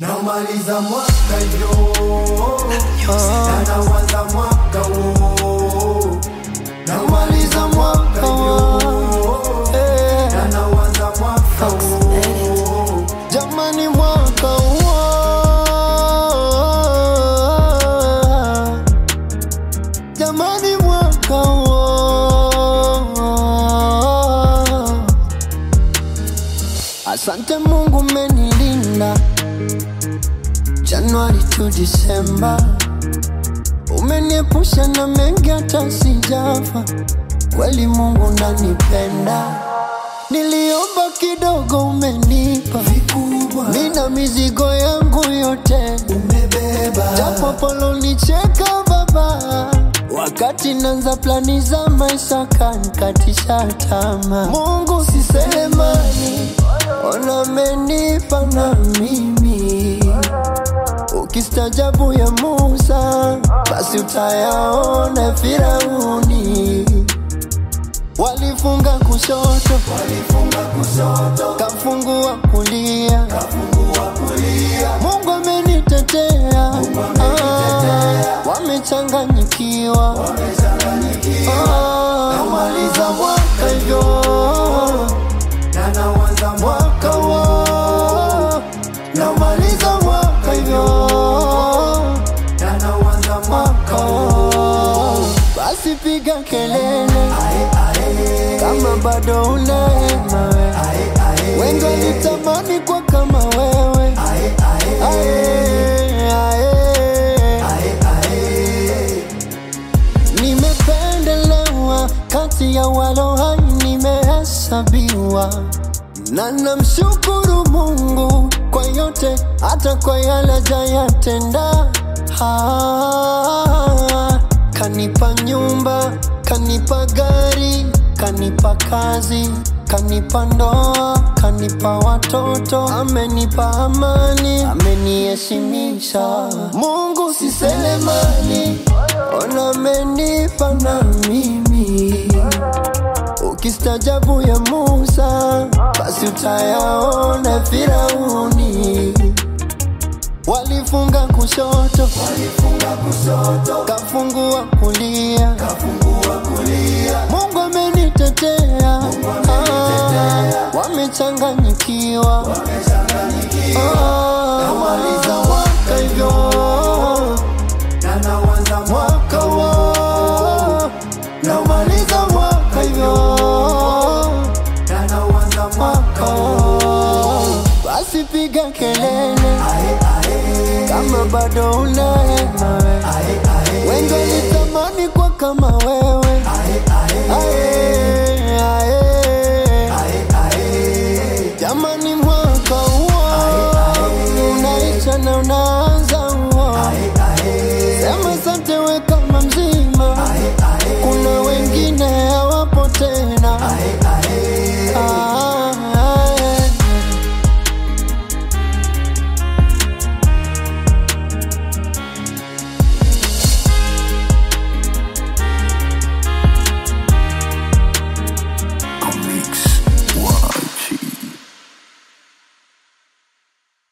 Namaliza mwaka yo, na naanza mwaka wo. Namaliza mwaka yo, na naanza mwaka wo. Jamani mwaka wo, jamani mwaka wo. Asante Mungu umenilinda Januari to December, umeniepusha na mengi hata sijafa. Kweli Mungu unanipenda, niliomba kidogo umenipa vikubwa. Nina mizigo yangu yote umebeba, japo polo nicheka baba. Wakati nanza plani za maisha kanikatisha tamaa. Mungu si Selemani, ona amenipa na mimi. Ukistajabu ya Musa, basi utayaona Firauni. Walifunga kushoto, kafungua kulia. Mungu amenitetea, wamechanganyikiwa. Namaliza mwaka yo, Na naanza mwaka wo. Namaliza mwaka yo, na naanza mwaka wo. basi piga kelele kama bado unahema we. Wengi walitamani kwa kama wewe. Nimependelewa kati ya walo hai, nimehesabiwa. Na namshukuru Mungu kwa yote, hata kwa yale hajayatenda. Kanipa nyumba, kanipa gari, kanipa kazi, kanipa ndoa, kanipa watoto, amenipa amani, ameniheshimisha. Mungu si Selemani, ona amenipa na mimi. Ukistajabu ya Musa, basi utayaona Firauni. Walifunga kushoto, kafungua kulia. Mungu amenitetea, wamechanganyikiwa. Namaliza mwaka yo, Na naanza mwaka wo. Namaliza mwaka yo, na naanza mwaka wo. basi piga kelele kama bado unahema we. Wengi walitamani kwa kama wewe.